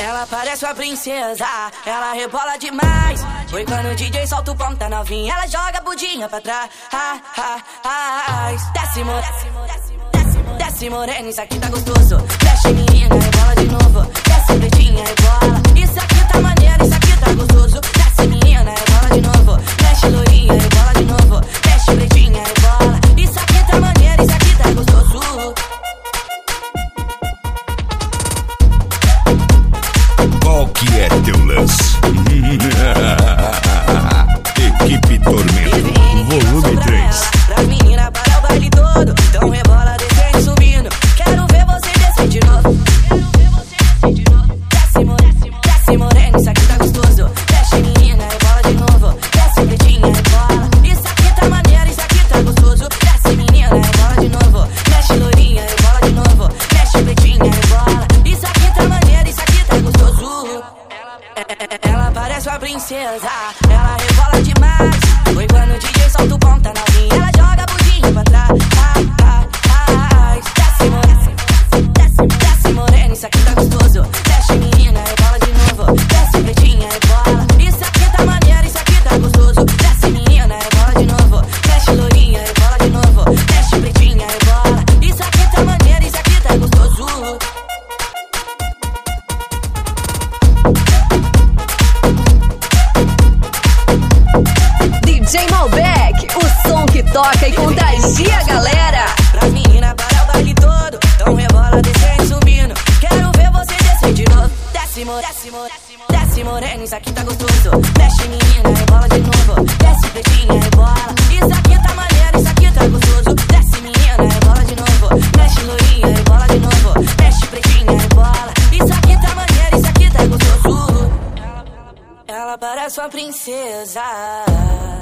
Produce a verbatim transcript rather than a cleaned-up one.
Ela parece uma princesa, ela rebola demais. Foi quando o D J solta o ponta novinha, ela joga a budinha pra trás. Ah, ah, ah, desce, mo desce morena, isso aqui tá gostoso. Desce menina, rebola de novo. Desce pretinha, rebola. Isso aqui tá maneiro, isso aqui tá gostoso. Desce menina, rebola de novo. Desce lourinha, rebola de novo. Desce pretinha, rebola. Isso aqui tá maneiro, isso aqui tá gostoso. Qual que é teu lance? Equipe Tormento, volume três. Pra menina para o baile todo, então rebola descendo e subindo. Quero ver você descer de novo. Quero ver você descer de novo. Desce, desce, desce morena, isso aqui tá gostoso. Desce menina, rebola de novo. Desce pretinha, rebola. Isso aqui tá maneiro, isso aqui tá gostoso. Desce menina, rebola de novo. Desce lourinha, rebola de novo. Desce pretinha, rebola. Isso aqui tá maneiro, isso aqui tá gostoso. Ela parece uma princesa, ela rebola demais. Foi quando o D J solta o ponta novinha, ela joga a budinha pra trás. Ah, ah, ah, desce morena, desce, desce morena, isso aqui tá gostoso. Desce menina, rebola de novo. Desce pretinha, rebola. Isso aqui tá maneiro, isso aqui tá gostoso. Desce menina, rebola de novo. Desce lourinha, rebola de novo. Desce pretinha, rebola. Isso aqui tá maneiro, isso aqui tá gostoso. D J Malbec, o som que toca e contagia a galera. Pra menina para o baile todo, então rebola descendo e subindo. Quero ver você descer de novo. Desce, mo desce, mo desce morena, isso aqui tá gostoso. Desce menina, rebola de novo. Desce pretinha, rebola. Isso aqui tá maneiro, isso aqui tá gostoso. Desce menina, rebola de novo. Desce lourinha, rebola de novo. Desce pretinha, rebola. Isso aqui tá maneiro, isso aqui tá gostoso. Ela parece uma princesa.